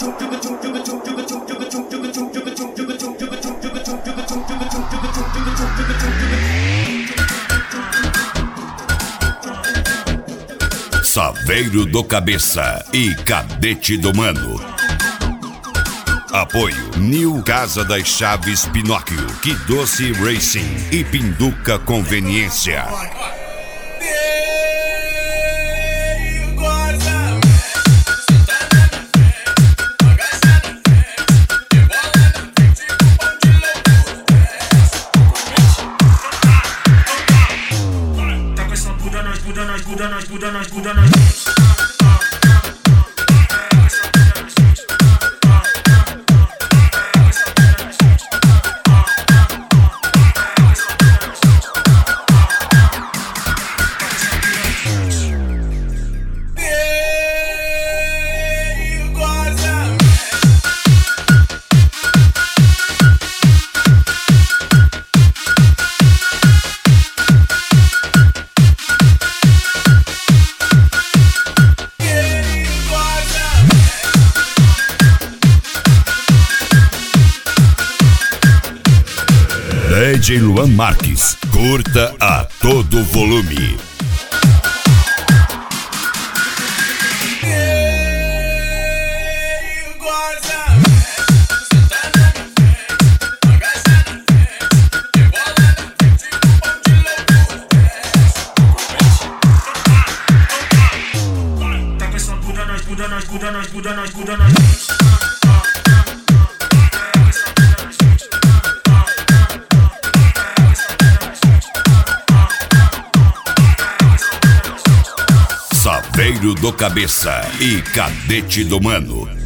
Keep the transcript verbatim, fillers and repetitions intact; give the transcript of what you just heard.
Saveiro do Cabeça e Cadete do Mano. Apoio New Casa das Chaves Pinóquio, Que Doce Racing e Pinduca Conveniência. Buda nós, buda nós, buda nós, buda nós. D J Luan Marques, curta a todo volume. Buda nós, buda nós, buda nós, buda nós, buda nós. Saveiro do Cabeça e Cadete do Mano.